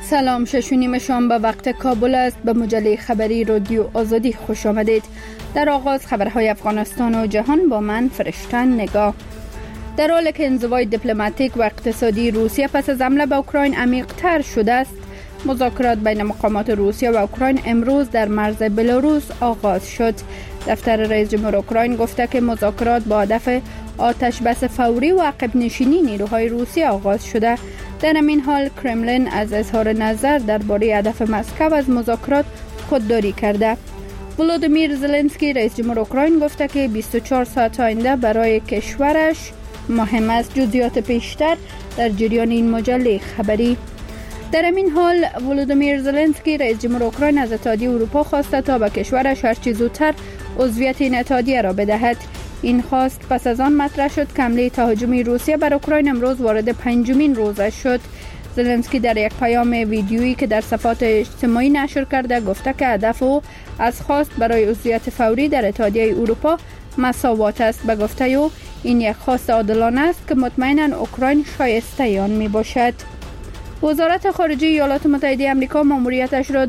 سلام، 6:30 شام به وقت کابل است. به مجله خبری رادیو آزادی خوش آمدید. در آغاز خبرهای افغانستان و جهان با من فرشتن نگاه. در حالی که انزوای دیپلماتیک و اقتصادی روسیه پس از حمله به اوکراین عمیق‌تر شده است، مذاکرات بین مقامات روسیه و اوکراین امروز در مرز بلاروس آغاز شد. دفتر رئیس جمهور اوکراین گفته که مذاکرات با هدف آتش بس فوری و عقب نشینی نیروهای روسیه آغاز شده. در همین حال کرملین از اظهار نظر درباره هدف مسکو از مذاکرات خودداری کرده. ولودیمیر زلنسکی رئیس جمهور اوکراین گفته که 24 ساعت آینده برای کشورش مهم است. جزئیات بیشتر در جریان این مجله خبری. در همین حال ولودیمیر زلنسکی رئیس جمهور اوکراین از اتحادیه اروپا خواسته تا به کشورش هرچه زودتر عضویت این اتحادیه را بدهد. این خواست پس از آن مطرح شد که حمله تهاجمی روسیه بر اوکراین امروز وارد 5مین روزش شد. زلنسکی در یک پیام ویدیویی که در صفحات اجتماعی نشر کرده گفته که هدف او از خواست برای عضویت فوری در اتحادیه اروپا مساوات است. به گفته او این یک خواست عادلانه است که مطمئنا اوکراین شایسته آن می باشد. وزارت خارجه ایالات متحده آمریکا ماموریتش را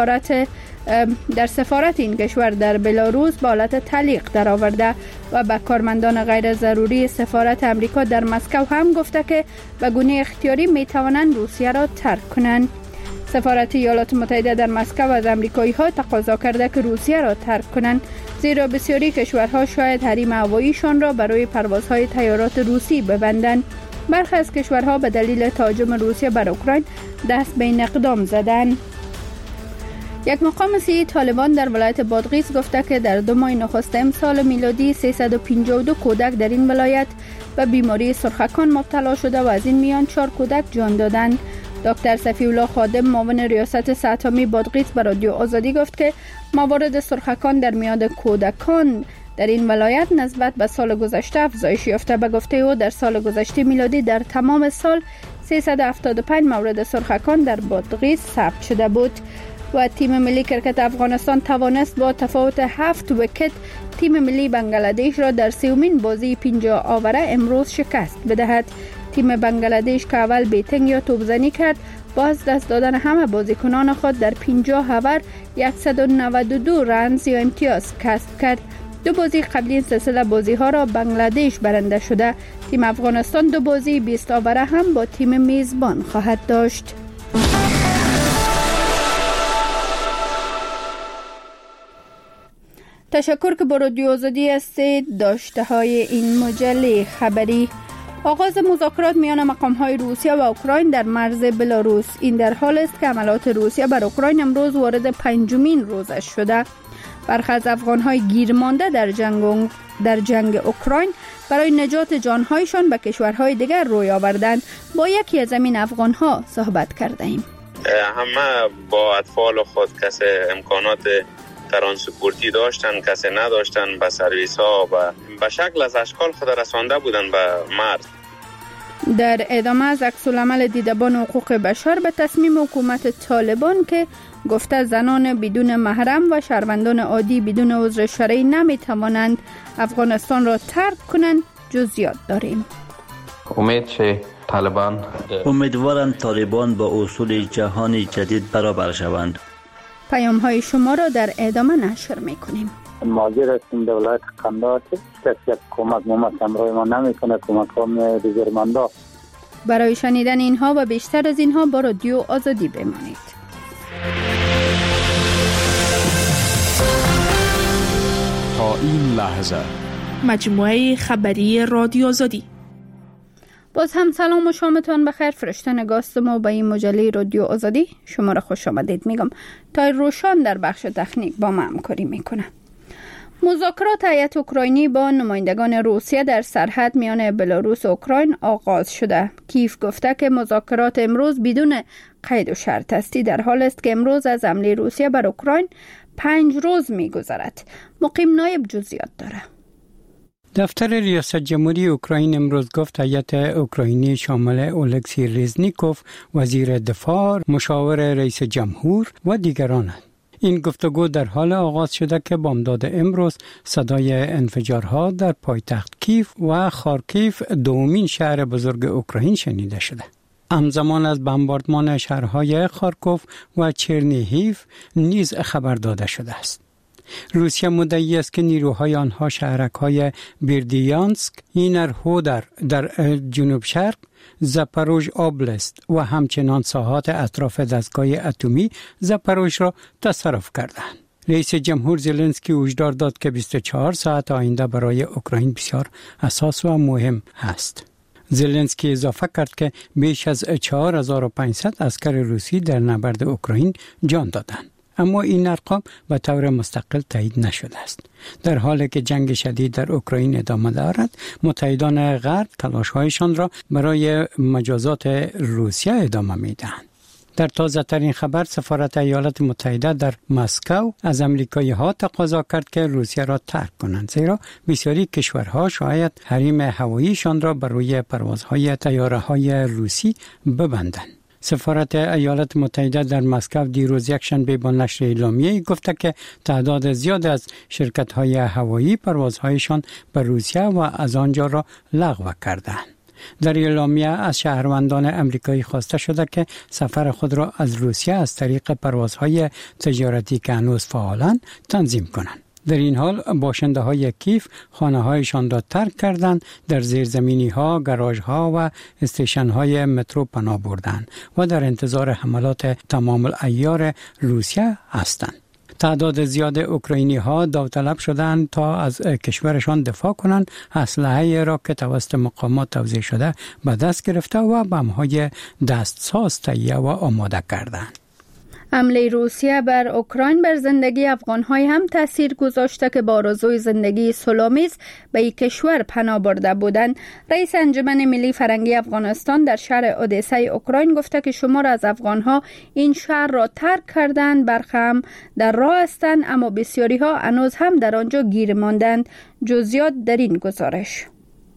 در سفارت این کشور در بلاروس به حالت تعلیق درآورده و به کارمندان غیر ضروری سفارت آمریکا در مسکو هم گفته که به گونه اختیاری می توانند روسیه را ترک کنند. سفارت ایالات متحده در مسکو از آمریکایی‌ها تقاضا کرده که روسیه را ترک کنند، زیرا بسیاری کشورها شاید حریم هواییشان را برای پروازهای طیارات روسی ببندند. برخی از کشورها به دلیل تهاجم روسیه بر اوکراین دست به این اقدام زدند. یک مقام صحی طالبان در ولایت بادغیس گفته که در 2 ماه نخست امسال میلادی 352 کودک در این ولایت به بیماری سرخکان مبتلا شده و از این میان 4 کودک جان دادند. دکتر صفی الله خادم معاون ریاست صحت عامه بادغیس به رادیو آزادی گفت که موارد سرخکان در میان کودکان در این ولایت نسبت به سال گذشته افزایش یافته. به گفته او در سال گذشته میلادی در تمام سال 375 مورد سرخکان در بادغیس ثبت شده بود. و تیم ملی کرکت افغانستان توانست با تفاوت 7 ویکت تیم ملی بنگلادش را در 3مین بازی 50 آوره امروز شکست بدهد. تیم بنگلادش که اول بیتینگ یا توپزنی کرد با از دست دادن همه بازیکنان خود در 50 آور 192 رنز یا امتیاز کسب کرد. 2 بازی قبلی این سلسله بازی ها را بنگلادش برنده شده. تیم افغانستان 2 بازی 20 آوره هم با تیم میزبان خواهد داشت. تشکر که با رادیو آزادی هستید. داشته های این مجله خبری. آغاز مذاکرات میان مقام‌های روسیه و اوکراین در مرز بلاروس. این در حال است که حملات روسیه بر اوکراین امروز وارد 5مین روزش شده. برخی از افغان‌های گیرمانده در جنگ اوکراین برای نجات جان‌هایشان به کشورهای دیگر روی آوردند. با یکی از این افغان‌ها صحبت کردیم. همه با اطفال خود کسی امکانات ترانسپورتی داشتن، کسی نداشتن، به سرویس ها و به شکل از اشکال خود رسانده بودن به مرز. در ادامه از عکس‌العمل دیدبان حقوق بشر به تصمیم حکومت طالبان که گفته زنان بدون محرم و شهروندان عادی بدون عذر شرعی نمیتوانند افغانستان را ترک کنند، جزئیات داریم. امیدوارم طالبان با اصول جهانی جدید برابر شوند. پیام های شما را در ادامه نشر میکنیم. ماجر هستیم دولت قندار که کسی کمک همراه ما نمیکنه، کمک هم دیگرمندا. برای شنیدن اینها و بیشتر از اینها با رادیو آزادی بمانید. تا این لحظه مجموعه خبری رادیو آزادی. باز هم سلام و شامتان بخیر. فرشته نگاستم و به این مجله رادیو آزادی شما را خوش آمدید میگم. تا روشان در بخش تکنیک با ما همکاری میکنه. مذاکرات هیئت اوکراینی با نمایندگان روسیه در سرحد میان بلاروس و اوکراین آغاز شده. کیف گفته که مذاکرات امروز بدون قید و شرط است. در حال است که امروز از حمله روسیه بر اوکراین 5 روز میگذرد. مقیم نایب جزئیات داره. دفتر ریاست جمهوری اوکراین امروز گفت هیئت اوکراینی شامل اولکسی ریزنیکوف وزیر دفاع، مشاور رئیس جمهور و دیگران این گفتگو در حال آغاز شده که بامداد امروز صدای انفجارها در پایتخت کیف و خارکیف دومین شهر بزرگ اوکراین شنیده شده. همزمان از بمباردمان شهرهای خارکوف و چرنیهیف نیز خبر داده شده است. روسیه مدعی است که نیروهای آنها شهرک‌های بیردیانسک، اینرهودر در جنوب شرق، زاپاروژ اوبلاست و همچنان ساحات اطراف دستگاه اتمی زاپاروژ را تصرف کردند. رئیس جمهور زلنسکی هشدار داد که 24 ساعت آینده برای اوکراین بسیار حساس و مهم است. زلنسکی اضافه کرد که بیش از 4500 عسکر روسی در نبرد اوکراین جان دادند. اما این ارقام به طور مستقل تایید نشده است. در حالی که جنگ شدید در اوکراین ادامه دارد، متحدان غرب تلاش‌هایشان را برای مجازات روسیه ادامه می‌دهند. در تازه ترین خبر، سفارت ایالات متحده در مسکو از امریکایی‌ها تقاضا کرد که روسیه را ترک کنند، زیرا بسیاری کشورها شاید حریم هواییشان را بر روی پروازهای طیاره‌های روسی ببندند. سفارت ایالات متحده در مسکو دیروز یکشنبه با نشر اعلامیه‌ای گفته که تعداد زیاد از شرکت‌های هوایی پروازهایشان به روسیه و از آنجا را لغو کردند. در اعلامیه از شهروندان امریکایی خواسته شده که سفر خود را از روسیه از طریق پروازهای تجارتی که هنوز فعالند تنظیم کنند. در این حال باشنده های کیف خانه هایشان را ترک کردند، در زیرزمینی ها، گاراژ ها و استیشن های مترو پناه بردند و در انتظار حملات تمام العیار روسیه هستند. تعداد زیاد اوکراینی ها داوطلب شدند تا از کشورشان دفاع کنند، اسلحه را که توسط مقامات توزیع شده به دست گرفته و بم‌های دستساز تهیه و آماده کردند. حمله روسیه بر اوکراین بر زندگی افغان‌های هم تاثیر گذاشته که با آرزوی زندگی صلح‌آمیز به این کشور پناه برده بودند. رئیس انجمن ملی فرهنگی افغانستان در شهر اودسای اوکراین گفته که شمار از افغان‌ها این شهر را ترک کردند، برخی هم در راه هستند، اما بسیاری‌ها هنوز هم در آنجا گیر ماندند. جزئیات در این گزارش.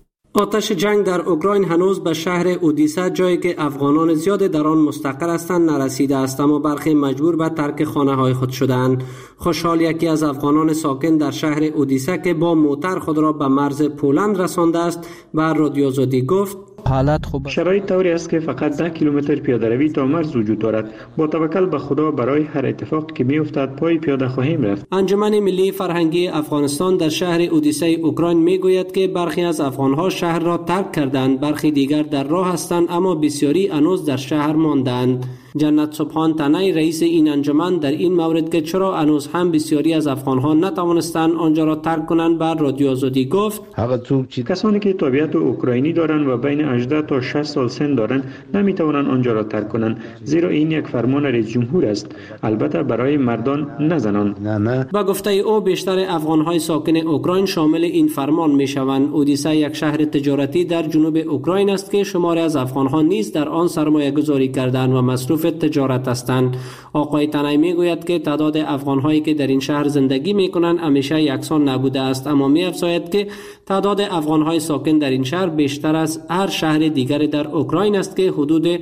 آتش جنگ در اوکراین هنوز به شهر اودیسا، جایی که افغانان زیاد در آن مستقر هستند، نرسیده است، اما برخی مجبور به ترک خانه‌های خود شدند. خوشحال، یکی از افغانان ساکن در شهر اودیسا که با موتر خود را به مرز پولند رسانده است، به رادیو آزادی گفت: حالت خوب. شرایط طوری است که فقط 10 کیلومتر پیاده روی تا مرز وجود دارد. با توکل به خدا برای هر اتفاقی که میافتد پای پیاده خواهیم رفت. انجمن ملی فرهنگی افغانستان در شهر اودیسای اوکراین میگوید که برخی از افغان‌ها شهر را ترک کردند، برخی دیگر در راه هستند، اما بسیاری هنوز در شهر ماندند. جنت سبحان تنایی رئیس این انجمن در این مورد که چرا هنوز هم بسیاری از افغان‌ها نتوانستند آنجا را ترک کنند بر رادیو آزادی گفت: کسانی که تابعیت اوکراینی دارند و بین 18 تا 60 سال سن دارند نمیتوانند آنجا را ترک کنند، زیرا این یک فرمان رئیس جمهور است، البته برای مردان نه زنان. با گفته او بیشتر افغان‌های ساکن اوکراین شامل این فرمان میشوند. اودیسا یک شهر تجارتی در جنوب اوکراین است که شماری از افغان‌ها نیز در آن سرمایه‌گذاری کردند و مصروف تجارت هستند. آقای تنایی میگوید که تعداد افغان‌هایی که در این شهر زندگی میکنند همیشه یکسان نبوده است، اما می‌افزاید که تعداد افغان‌های ساکن در این شهر بیشتر از هر شهر دیگر در اوکراین است که حدود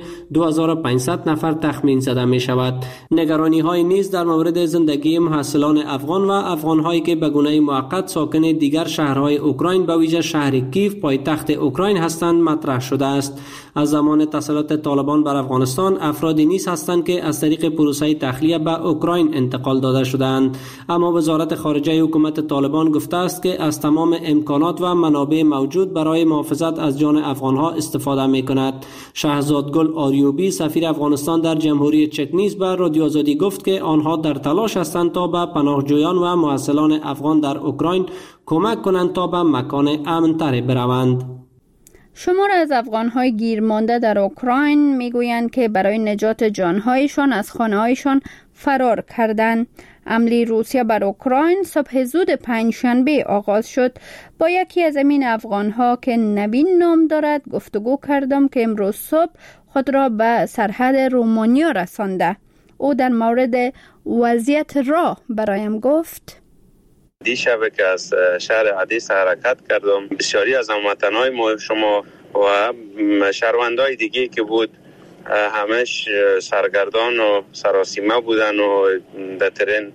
2500 نفر تخمین زده می‌شود. نگرانی‌های نیز در مورد زندگی محصلان افغان و افغان‌هایی که به گونه موقت ساکن دیگر شهرهای اوکراین به ویژه شهر کیف پایتخت اوکراین هستند مطرح شده است. از زمان تسلط طالبان بر افغانستان افرادی نیز هستند که از طریق پروسه تخلیه به اوکراین انتقال داده شدند، اما وزارت خارجه حکومت طالبان گفته است که از تمام امکانات و منابع موجود برای محافظت از جان افغانها استفاده می‌کند. شهزاد گل آریوبی سفیر افغانستان در جمهوری چک نیز به رادیو آزادی گفت که آنها در تلاش هستند تا به پناهجویان و محصلان افغان در اوکراین کمک کنند تا به مکان امن‌تر بروند. شمار از افغان‌های گیر مانده در اوکراین میگویند که برای نجات جان‌هایشان از خانه‌هایشان فرار کردند. حمله روسیه بر اوکراین صبح زود پنجشنبه آغاز شد. با یکی از این افغان‌ها که نوین نام دارد گفتگو کردم که امروز صبح خود را به سرحد رومانیا رسانده. او در مورد وضعیت راه برایم گفت: دیشب که از شهر عدیس حرکت کردم، بسیاری از هموطنهای ما شما و شهروندهای دیگه که بود همش سرگردان و سراسیمه بودن و در ترین،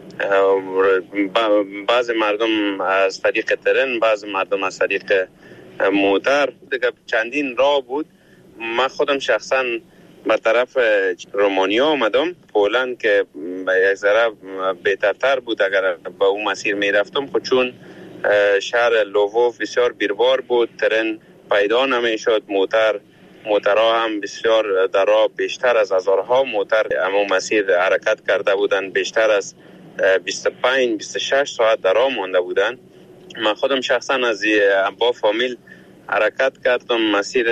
بعض مردم از طریق ترین، بعض مردم از طریق موتر، دیگه چندین راه بود. من خودم شخصا به طرف رومانیا آمدم. پولند که یک ذره بهترتر بود اگر به اون مسیر می رفتم، خود چون شهر لووو بسیار بیروار بود، ترن پیدا نمی شد، موترها هم بسیار در راه بیشتر از هزارها موتر اما مسیر حرکت کرده بودند، بیشتر از 25-26 ساعت در راه مانده بودند. من خودم شخصا از با فامیل حرکت کردم مسیر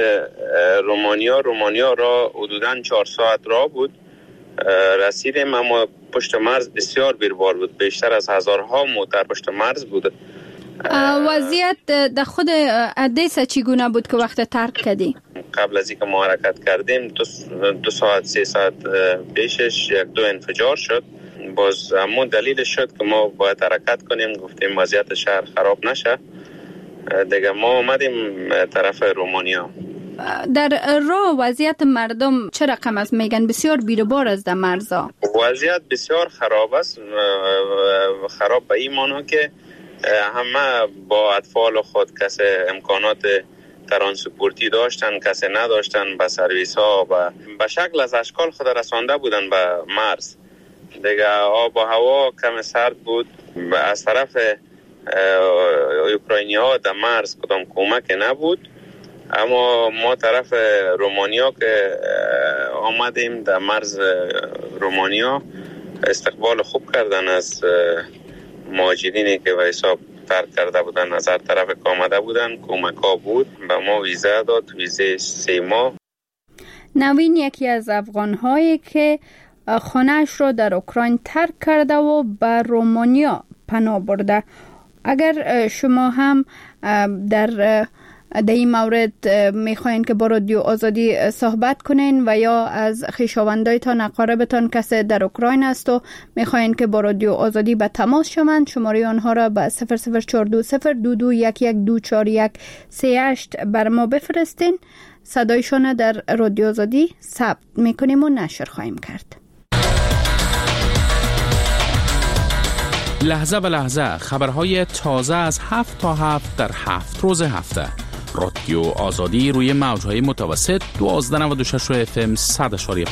رومانیا را حدوداً 4 ساعت راه بود. رسیدیم اما پشت مرز بسیار بیروار بود، بیشتر از هزارها موتر پشت مرز بود. وضعیت در خود ادیسا چگونه بود که وقت ترک کردی؟ قبل از اینکه ما حرکت کردیم 2 ساعت 3 ساعت پیشش 1-2 انفجار شد. باز همون دلیلش شد که ما باید حرکت کنیم، گفتیم وضعیت شهر خراب نشه دیگه. ما اومدیم طرف رومانیا. در راه وضعیت مردم چه رقم است؟ میگن بسیار بیروبار است در مرزا. وضعیت بسیار خراب است. خراب به این معنی که همه با اطفال خود کسی امکانات ترانسپورتی داشتن، کسی نداشتن، به سرویس ها به شکل از اشکال خود رسانده بودن به مرز دیگه. آب و هوا کم سرد بود. از طرف اوکراینی ها در مرز کدام کمک نبود، اما ما طرف رومانیا که آمدیم در مرز رومانیا استقبال خوب کردن از مهاجرینی که به حساب ترک کرده بودن، از هر طرف که آمده بودن کمک ها بود. به ما ویزا داد، ویزه 3 ماه. نوین یکی از افغان‌هایی که خانه‌اش را در اوکراین ترک کرده و به رومانیا پناه برده. اگر شما هم در این مورد میخواین که با رادیو آزادی صحبت کنین و یا از خویشاوندایتان اقاربتان کسی در اوکراین است و میخواین که با رادیو آزادی به تماس شوند، شماره آنها را به 004202112438 بر ما بفرستین. صدایشان در رادیو آزادی ثبت میکنیم و نشر خواهیم کرد. لحظه به لحظه خبرهای تازه از 7 تا 7 در 7 روز هفته. رادیو آزادی روی موج‌های متوسط 1296 FM 100.5.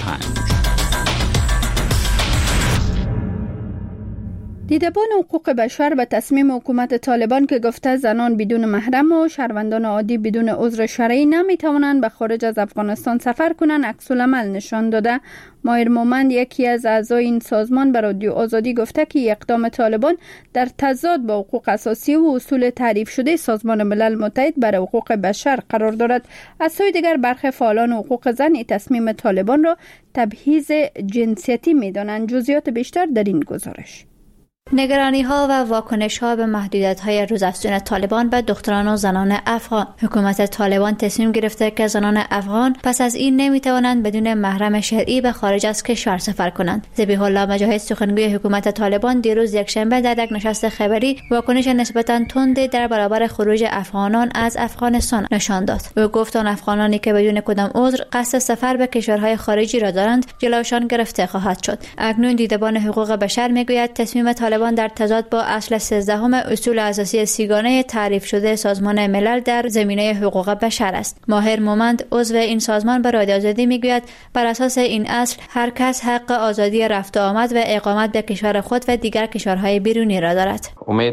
دیدبان حقوق بشر به تصمیم حکومت طالبان که گفته زنان بدون محرم و شهروندان عادی بدون عذر شرعی نمیتوانند به خارج از افغانستان سفر کنند عکس‌العمل نشان داده. ماهر مومند یکی از اعضای این سازمان به رادیو آزادی گفته که اقدام طالبان در تضاد با حقوق اساسی و اصول تعریف شده سازمان ملل متحد برای حقوق بشر قرار دارد. از سوی دیگر برخی فعالان حقوق زن تصمیم طالبان را تبعیض جنسیتی می‌دانند. جزئیات بیشتر در این گزارش. نگرانی‌ها و واکنش‌ها به محدودیت‌های روزافزون طالبان به دختران و زنان افغان. حکومت طالبان تصمیم گرفته که زنان افغان پس از این نمی‌توانند بدون محرم شرعی به خارج از کشور سفر کنند. ذبیح الله مجاهد سخنگوی حکومت طالبان دیروز یکشنبه در یک نشست خبری واکنش نسبتاً تند در برابر خروج افغانان از افغانستان نشان داد. او گفت آن افغانانی که بدون کدام عذر قصد سفر به کشورهای خارجی را دارند جلوشان گرفته خواهد شد. اکنون دیدبان حقوق بشر می‌گوید تصمیم طالبان در تضاد با اصل 13 اصول اساسی سیگانه تعریف شده سازمان ملل در زمینه حقوق بشر است. ماهر مومند عضو این سازمان به رادیو آزادی میگوید بر اساس این اصل هر کس حق آزادی رفت و آمد و اقامت به کشور خود و دیگر کشورهای بیرونی را دارد.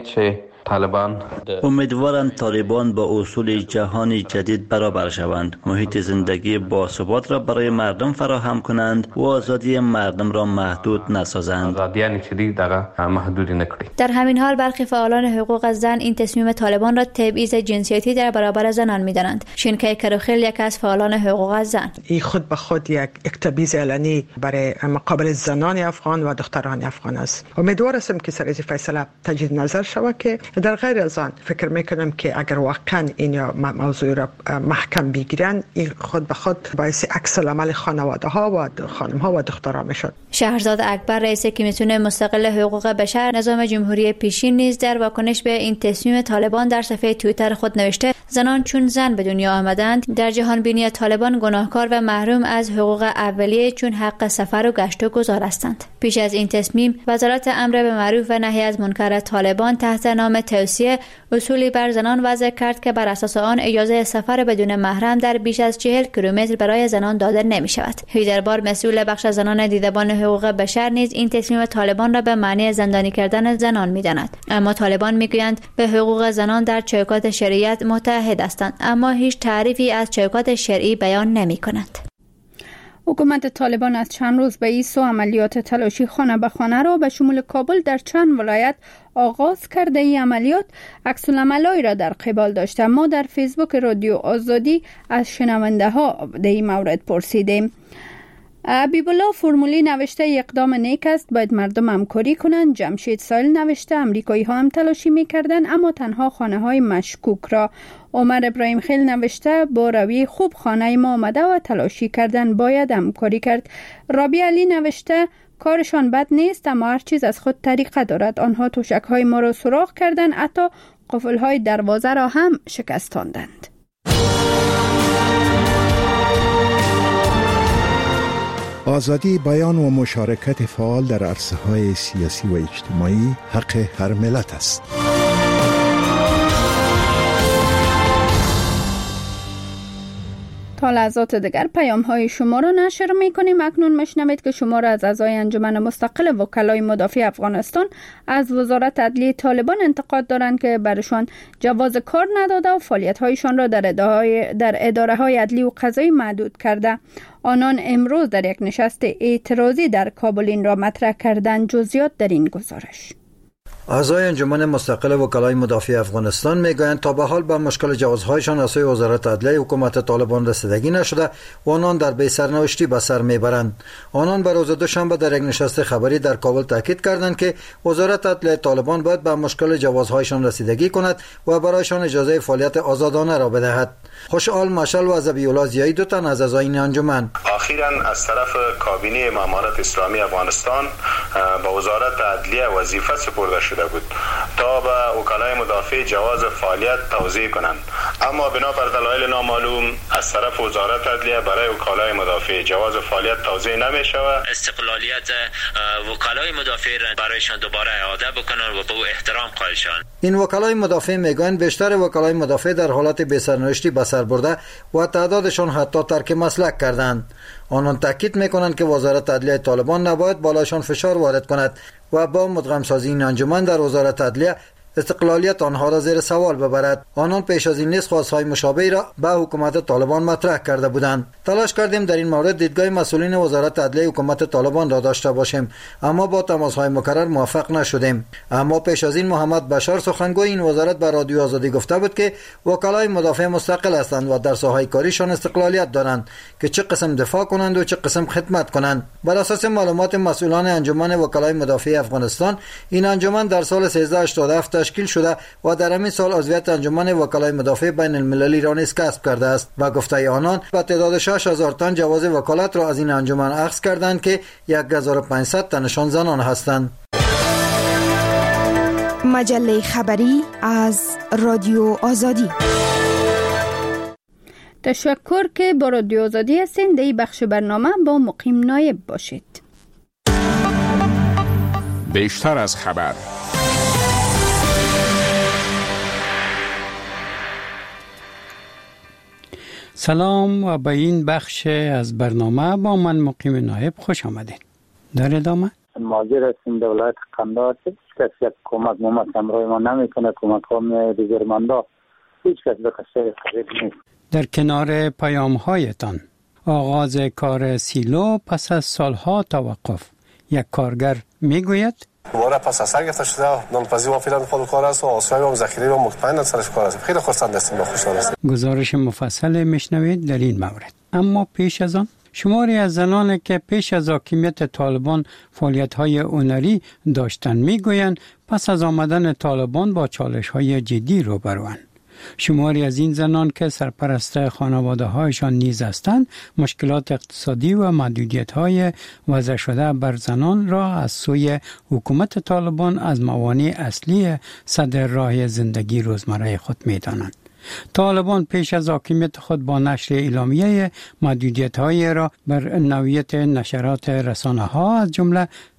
امیدوارند طالبان با اصول جهانی جدید برابر شوند، محیط زندگی باثبات را برای مردم فراهم کنند و آزادی مردم را محدود نسازند. در همین حال برخی فعالان حقوق زن این تصمیم طالبان را تبعیض جنسیتی در برابر زنان می‌دانند. شینکای کروخیل یک از فعالان حقوق زن این خود به خود یک تبعیض علنی برای مقابل زنان افغان و دختران افغان است. امیدوارم که سر از فیصله تجدید نظر شود که در غیر از آن فکر میکنم که اگر واقعا این موضوع را محکم بگیرن این خود به خود باعث عکس العمل خانواده ها و خانم ها و دخترها میشد. شهرزاد اکبر رئیس کمیسیون مستقل حقوق بشر نظام جمهوری پیشین نیز در واکنش به این تصمیم طالبان در صفحه توییتر خود نوشته زنان چون زن به دنیا آمدند در جهان بینی طالبان گناهکار و محروم از حقوق اولیه چون حق سفر و گشت و گذار هستند. پیش از این تصمیم وزارت امر به معروف و نهی از منکر طالبان تحت نام توصیه اصولی بر زنان وضع کرد که بر اساس آن اجازه سفر بدون محرم در بیش از 40 کیلومتر برای زنان داده نمی شود. هیدربار مسئول بخش زنان دیدبان حقوق بشر نیز این تصمیم طالبان را به معنی زندانی کردن زنان می‌داند. اما طالبان میگویند به حقوق زنان در چوکات شریعت متحد هستند، اما هیچ تعریفی از چوکات شرعی بیان نمی‌کنند. حکومت طالبان از چند روز به این سو عملیات تلاشی خانه به خانه را به شمول کابل در چند ولایت آغاز کرده. این عملیات عکس‌العمل‌هایی را در قبال داشته. ما در فیسبوک رادیو آزادی از شنونده ها در این مورد پرسیدیم. بیبلا فرمولی نوشته اقدام نیک است، باید مردم همکاری کنند. جمشید سایل نوشته امریکایی ها هم تلاشی میکردند اما تنها خانه های مشکوک را. عمر ابراهیم خیل نوشته با روی خوب خانه ما آمده و تلاشی کردن، باید همکاری کرد. رابی علی نوشته کارشان بد نیست اما هر چیز از خود طریقه دارد. آنها توشک های ما را سوراخ کردند، حتی قفل های دروازه را هم شکستاندند. آزادی بیان و مشارکت فعال در عرصه‌های سیاسی و اجتماعی حق هر ملت است. تا لحظات دیگر پیام‌های شما را نشر می‌کنیم. اکنون می‌شنوید که شما را از اعضای انجمن مستقل وکلای مدافع افغانستان از وزارت عدلیه طالبان انتقاد دارند که برشان جواز کار نداده و فعالیت‌هایشان را در اداره‌های عدلی و قضایی محدود کرده. آنان امروز در یک نشست اعتراضی در کابل این را مطرح کردند. جزئیات در این گزارش. اعضای انجمن مستقل وکلای مدافع افغانستان میگویند تا به حال به مشکل جوازهایشان از سوی وزارت عدلیه حکومت طالبان رسیدگی نشده و آنان در بی سرنوشتی به سر میبرند. آنان به روز دوشنبه در یک نشست خبری در کابل تاکید کردند که وزارت عدلیه طالبان باید به مشکل جوازهایشان رسیدگی کند و برایشان اجازه فعالیت آزادانه را بدهد. خوشحال مشعل و ذبیح‌الله ضیایی دو تن از اعضای این انجمن اخیراً از طرف کابینه مامورات اسلامی افغانستان به وزارت عدلیه وظیفه سپرده شده بود تا به وکلای مدافع جواز فعالیت توضیح کنند، اما بنا بر دلایل نامعلوم از طرف وزارت عدلیه برای وکلای مدافع جواز فعالیت توضیح نمی شود. استقلالیت وکلای مدافع برایشان دوباره اعاده بکنند و به احترام قائل شوند. این وکلای مدافع میگویند بیشتر وکلای مدافع در حالت بی‌سرنوشتی به سر برده و تعدادشان حتی ترک مسلک کردند. آنان تاکید میکنند که وزارت عدلیه طالبان نباید بالایشان فشار وارد کند و با مدغم سازی این انجمن در وزارت عدلیه استقلالیت آنها را زیر سوال ببرد. آنان پیش از این نیز خواستهای مشابهی را به حکومت طالبان مطرح کرده بودند. تلاش کردیم در این مورد دیدگاه مسئولین وزارت عدلیه حکومت طالبان را داشته باشیم اما با تماس‌های مکرر موفق نشدیم. اما پیش از این محمد بشار سخنگوی این وزارت به رادیو آزادی گفته بود که وکلای مدافع مستقل هستند و در ساحه کاریشان استقلالیت دارند که چه قسم دفاع کنند و چه قسم خدمت کنند. بر اساس معلومات مسئولان انجمن وکلای مدافع افغانستان، این انجمن در سال 1387 تشکیل شده و در همین سال عضویت انجمن وکلای مدافع بین المللی را نیز کسب کرده است و گفته آنان به تعداد 6000 تن جواز وکالت را از این انجمن اخذ کردند که 1500 تنشان زنان هستند. مجله خبری از رادیو آزادی. تشکر که با رادیو آزادی هستین. در این بخش برنامه با مقیم نایب باشید. بیشتر از خبر. سلام و به این بخش از برنامه با من مقیم نایب خوش آمدید. در ادامه ماجر هستیم در ولایت قندهار که هیچ کس یک کمک همراه ما نمیکنه. کمک ها دیگرمندا هیچ کس به قصه قریب نیست. در کنار پیام هایتان آغاز کار سیلو پس از سالها توقف، یک کارگر میگوید دوباره پس از سر گرفته شده نانپزی و فعلا خود کار است و آسرای و ذخیره و مطمئن سرش کار است. خیلی خرسند هستیم و خوشحال هستیم. گزارش مفصل میشنوید در این مورد. اما پیش از آن شماری از زنان که پیش از حاکمیت طالبان فعالیت‌های هنری داشتند میگویند پس از آمدن طالبان با چالش‌های جدی روبروند. شماری از این زنان که سرپرست خانواده‌هایشان نیز هستند مشکلات اقتصادی و محدودیت‌های وضع شده بر زنان را از سوی حکومت طالبان از موانع اصلی صدر راه زندگی روزمره خود می‌دانند. طالبان پیش از حاکمیت خود با نشر اعلامیه محدودیت‌های را بر نوعیت نشرات رسانه‌ها از جمله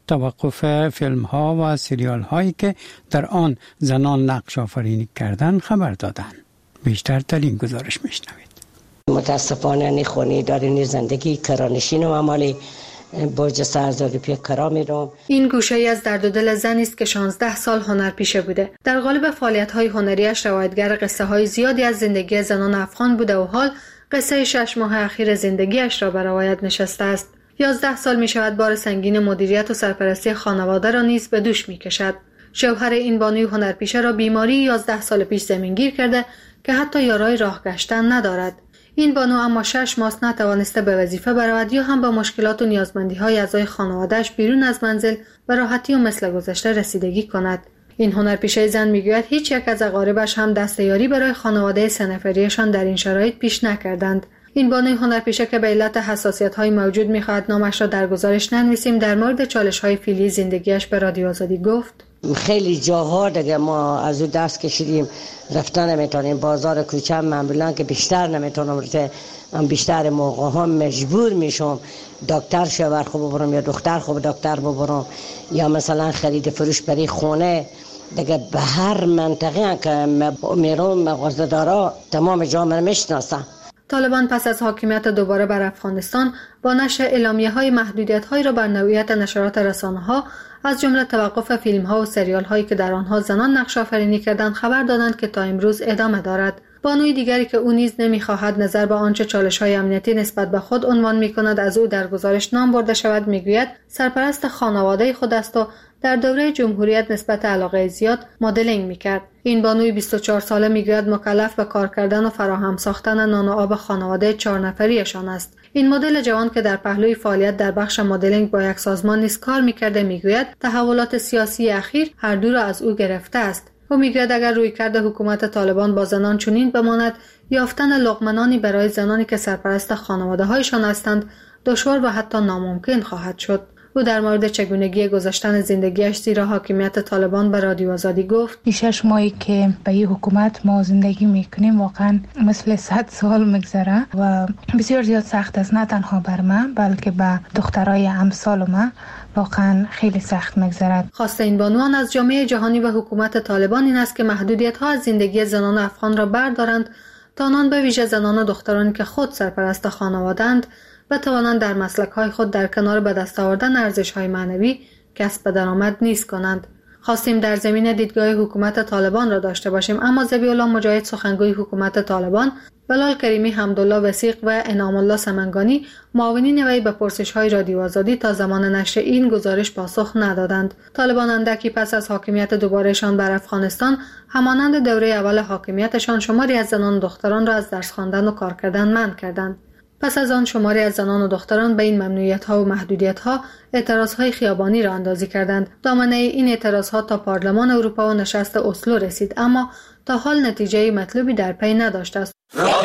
توقف فیلم ها و سریال هایی که در آن زنان نقش آفرینی کردند خبر دادند. بیشتر در این گزارش میشنوید. متاسفانه نخونی دارین زندگی کرانشین و عمالی برج سرزاری پی کرا میرم. این گوشه ای از درد و دل زنی است که 16 سال هنرپیشه بوده. در قالب فعالیت‌های هنریش روایتگر قصه‌های زیادی از زندگی زنان افغان بوده و حال قصه 6 ماه اخیر زندگیش را به روایت نشسته است. 11 سال می شود بار سنگین مدیریت و سرپرستی خانواده را نیز به دوش می کشد. شوهر این بانوی هنرپیشه را بیماری 11 سال پیش زمینگیر کرده که حتی یارای راه گشتن ندارد. این بانو اما 6 ماه نتوانسته به وظیفه برود یا هم با مشکلات و نیازمندی‌های اعضای خانواده‌اش بیرون از منزل به راحتی و مثل گذشته رسیدگی کند. این هنرپیشه زن میگوید هیچ یک از اقاربش هم دستیاری برای خانواده سه نفریشان در این شرایط پیش نکردند. این بانوی هنرپیشه که به علت حساسیت‌های موجود می‌خواهد نامش را در گزارش ننویسیم در مورد چالش‌های فعلی زندگیش به رادیو آزادی گفت: خیلی جاها دیگه ما از او دست کشیدیم، رفتن نمیتونیم، بازار کوچه معمولا که بیشتر نمیتونم رفته، بیشتر موقع ها مجبور میشم دکتر شوهر خوب برم یا دختر خوب دکتر ببرم یا مثلا خرید فروش برای خونه دیگه به هر منطقه که میرم مغازه‌دارا تمام جامعه میشناسم. طالبان پس از حاکمیت دوباره بر افغانستان با نشر اعلامیه‌های محدودیت‌هایی را بر نوعیت نشرات رسانه‌ها از جمله توقف فیلم‌ها و سریال‌هایی که در آنها زنان نقش آفرینی کردند خبر دادند که تا امروز ادامه دارد. بانوی دیگری که او نیز نمی‌خواهد نظر به آنچه چالش‌های امنیتی نسبت به خود عنوان می‌کند از او در گزارش نام برده شود می‌گوید سرپرست خانواده خود است و در دوره جمهوریت نسبت علاقه زیاد مدلینگ می‌کرد. این بانوی 24 ساله می‌گوید مکلف به کار کردن و فراهم ساختن نان و آب خانواده 4 نفریشان است. این مدل جوان که در پهلوی فعالیت در بخش مدلینگ با یک سازمان نیز کار می‌کرده می‌گوید تحولات سیاسی اخیر هر دو را از او گرفته است. او می‌گوید اگر رویکرد حکومت طالبان با زنان چنین بماند، یافتن لقمه‌نانی برای زنانی که سرپرست خانواده‌هایشان هستند دشوار و حتی ناممکن خواهد شد. او در مورد چگونگی گذشتن زندگیش زیر حاکمیت طالبان به رادیو آزادی گفت: 6 ماهی که به این حکومت ما زندگی میکنیم واقعا مثل 100 سال میگذره و بسیار زیاد سخت است، نه تنها بر من بلکه به دخترای امثال من واقعا خیلی سخت میگذرد. خواست این بانوان از جامعه جهانی و حکومت طالبان این است که محدودیت‌ها از زندگی زنان افغان را بردارند تا آنان به ویژه زنان و دخترانی که خود سرپرست خانواده‌اند بتوانند در مسلک‌های خود در کنار به دست آوردن ارزش‌های معنوی کسب درآمد نیز کنند. خواستیم در زمین دیدگاه حکومت طالبان را داشته باشیم، اما ذبیح الله مجاهد سخنگوی حکومت طالبان، بلال کریمی، حمدالله وثیق و انعام الله سمنگانی معاونین وی به پرسش‌های رادیو آزادی تا زمان نشر این گزارش پاسخ ندادند. طالبان اندکی پس از حاکمیت دوبارهشان بر افغانستان همانند دوره اول حاکمیتشان شماری از زنان و دختران را از درس خواندن و کار کردن منع کردند. پس از آن شماری از زنان و دختران به این ممنوعیت‌ها و محدودیت‌ها اعتراض‌های خیابانی را اندازی کردند. دامنه این اعتراض‌ها تا پارلمان اروپا و نشست اسلو رسید، اما تا حال نتیجه مطلوبی در پی نداشته است.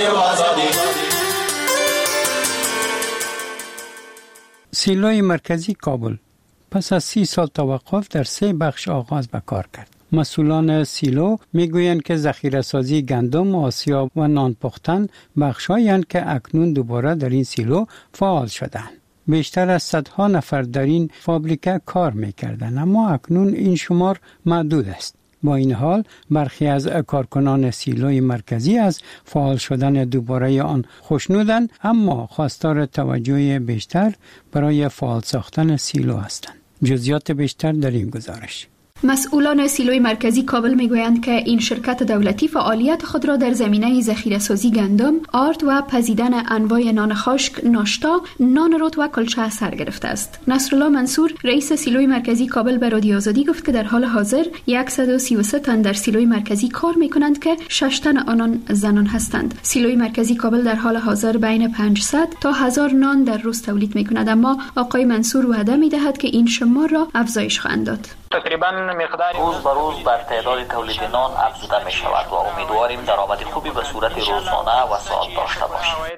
سیلوی مرکزی کابل پس از 30 سال توقف در 3 بخش آغاز به کار کرد. مسئولان سیلو میگویند که ذخیره‌سازی گندم، آسیاب و نان پختن بخش‌هایی که اکنون دوباره در این سیلو فعال شدند. بیشتر از صدها نفر در این فابریکه کار میکردند، اما اکنون این شمار محدود است. با این حال برخی از کارکنان سیلوی مرکزی از فعال شدن دوباره آن خوشنودند، اما خواستار توجه بیشتر برای فعال ساختن سیلو هستند. جزئیات بیشتر در این گزارش. مسئولان سیلوی مرکزی کابل میگویند که این شرکت دولتی فعالیت خود را در زمینه ذخیره‌سازی گندم، آرد و پزیدن انواع نان خشک، ناشتا، نان رود و کلچه سر گرفته است. نصرالله منصور رئیس سیلوی مرکزی کابل به رادیو آزادی گفت که در حال حاضر 133 تن در سیلوی مرکزی کار میکنند که 6 تن آنان زنان هستند. سیلوی مرکزی کابل در حال حاضر بین 500 تا 1000 نان در روز تولید میکند، اما آقای منصور وعده میدهد که این شمار را افزایش خواهند داد. تقریبا مقدار روز به روز بر تعداد تولید نان افزوده می شود و امیدواریم درآمد خوبی به صورت روزانه و ساعت داشته باشیم.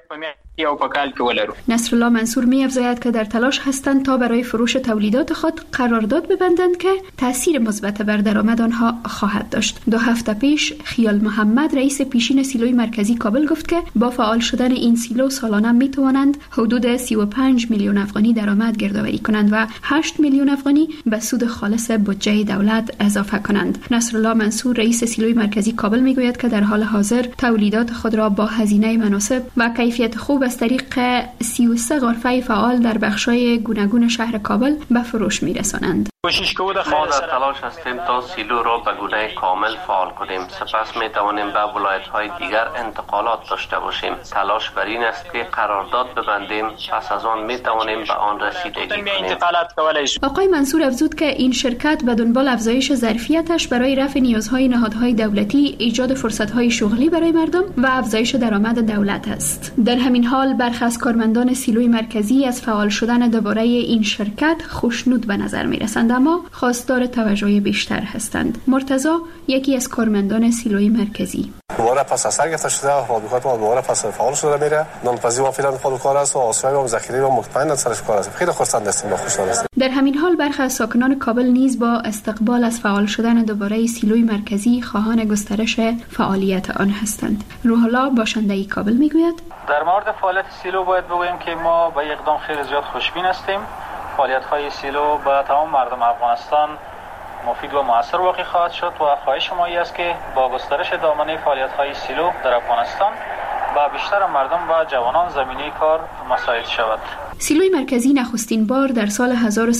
یا په کال کې ولرو. نصرالله منصور می افزاید که در تلاش هستند تا برای فروش تولیدات خود قرارداد ببندند که تاثیر مثبت بر درآمد آنها خواهد داشت. 2 هفته پیش خیال محمد رئیس پیشین سیلوی مرکزی کابل گفت که با فعال شدن این سیلو سالانه می توانند حدود 35 میلیون افغانی درآمد گردآوری کنند و 8 میلیون افغانی به سود خالص بودجه دولت اضافه کنند. نصرالله منصور رئیس سیلوی مرکزی کابل می گوید که در حال حاضر تولیدات خود را با هزینه مناسب و کیفیت خوب از طریق 33 غرفه فعال در بخش‌های گوناگون شهر کابل به فروش می‌رسانند. ما در تلاش هستیم تا سیلو را به گونه کامل فعال کنیم. سپس می توانیم به ولایت‌های دیگر انتقالات داشته باشیم. تلاش بر این است که قرارداد ببندیم، پس از آن می توانیم به آن رسیدگی کنیم. آقای منصور افزود که این شرکت به دنبال افزایش ظرفیتش برای رفع نیازهای نهادهای دولتی، ایجاد فرصت‌های شغلی برای مردم و افزایش درآمد دولت است. در همین حال برخی از کارمندان سیلوی مرکزی از فعال شدن دوباره این شرکت خوشنود به نظر می‌رسند، اما خواستار توجه بیشتر هستند. مرتضی یکی از کارمندان سیلوی مرکزی: دوباره پس از سر گرفته شده و فابریکات ما دوباره پس فعال شده میره. نانپزی ما فعلا خود کار است و آسیای و ذخیره و مطمئنا سرش کار است. خیلی خرسند هستیم و خوشحال هستیم. در همین حال برخی از ساکنان کابل نیز با استقبال از فعال شدن دوباره سیلوی مرکزی خواهان گسترش فعالیت آن هستند. روح الله باشنده کابل میگوید: در مورد فعالیت سیلو باید بگوییم که ما به اقدام خیلی زیاد خوشبین هستیم. فعالیت‌های سیلو به تمام مردم افغانستان مفید و مؤثر واقع خواهد شد و خواهش ما است که با گسترش دامنه فعالیت‌های سیلو در افغانستان با بیشتر مردم و جوانان زمینه کار مساعد شود. سیلوی مرکزی نخستین بار در سال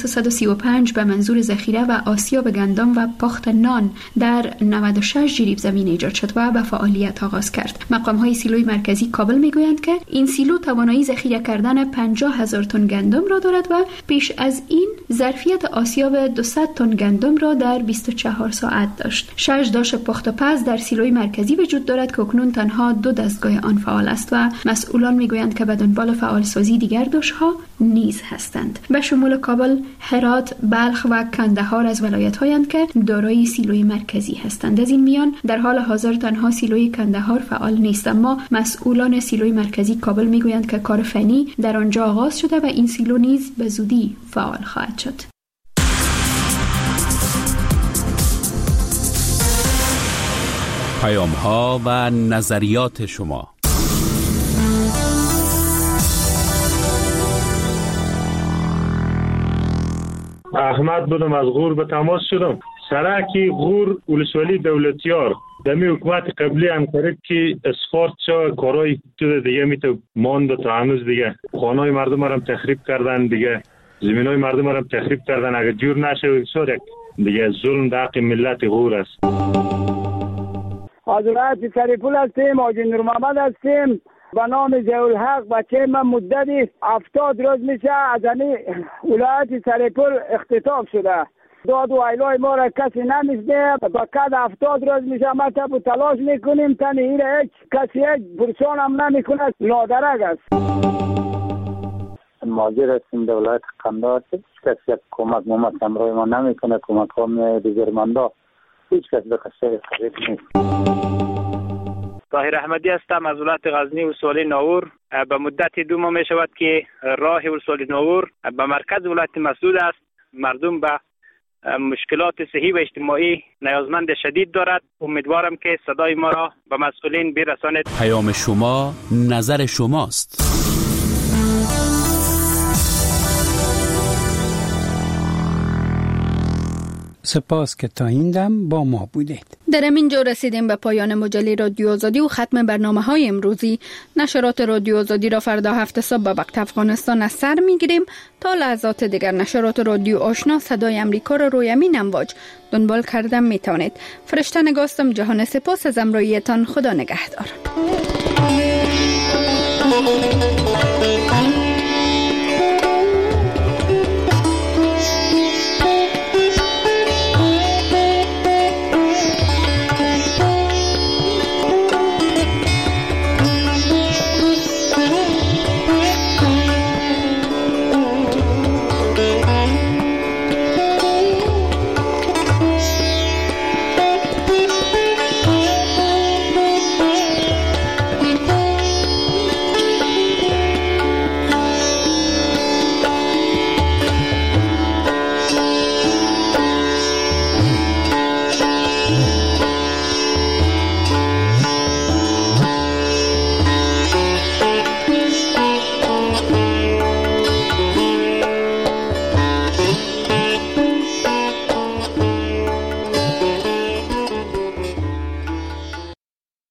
1335 به منظور ذخیره و آسیاب گندم و پخت نان در 96 جریب زمین ایجاد شد و به فعالیت آغاز کرد. مقام‌های سیلوی مرکزی کابل میگویند که این سیلو توانایی ذخیره کردن 50,000 تن گندم را دارد و پیش از این ظرفیت آسیاب 200 تن گندم را در 24 ساعت داشت. 6 داش پخت و پز در سیلوی مرکزی وجود دارد که اکنون تنها 2 دستگاه آن فعال است و مسئولان میگویند که به دنبال فعالسازی دیگر داشت‌ها نیز هستند. به شمول کابل، هرات، بلخ و کندهار از ولایت‌هایند که دارای سیلوی مرکزی هستند. از این میان در حال حاضر تنها سیلوی کندهار فعال نیست، اما مسئولان سیلوی مرکزی کابل میگویند که کار فنی در آنجا آغاز شده و این سیلو نیز به زودی فعال خواهد شد. پیام‌ها و نظریات شما. احمد بودم از غور به تماس شدم. سرکی غور ولسوالی دولتیار دمی حکومت قبلی هم کرد که اسفارت شو کارهای دیگه میتو مانده تا هنوز دیگه خانه‌های مردم هم تخریب کردن، دیگه زمینای مردم هم تخریب کردن. اگه جور نشه بسیار دیگه ظلم در حق ملت غور است. از ولایت سریپول هستیم، آجی نور محمد هستیم. به نام ضیاءالحق بچه من مدتی 70 روز میشه از این ولایت سریپول اختطاف شده. داد و ایلای ما را کسی نمیشنه. با کد 70 روز میشه ما تا تلاش میکنیم تنی این هیچ کسی هیچ برسان هم نمیکنه. لادرک است. ماجر هستیم در ولایت قندهار. هیچ کسی کمک همراه ما نمیکنه. کمک ها میاد دیگرمندا هیچ کس به قصه قریب نیست. طاهر احمدی هستم از ولایت غزنی ولسوالی ناور. به مدت 2 ماه می شود که راه ولسوالی ناور به مرکز ولایت مسدود است. مردم به مشکلات صحی و اجتماعی نیازمند شدید دارد. امیدوارم که صدای ما را به مسئولین برسانید. پیام شما نظر شماست. سپاس که تا این دم با ما بودید. در همین جا رسیدیم به پایان مجله رادیو آزادی و ختم برنامه‌های امروزی. نشرات رادیو آزادی را فردا 7 صبح به وقت افغانستان از سر می‌گیریم. تا لحظات دیگر نشرات رادیو آشنا صدای امریکا را روی همین امواج دنبال کردن می‌توانید. فرشته نگاستم. جهان سپاس از همراهیتان. خدا نگهدار.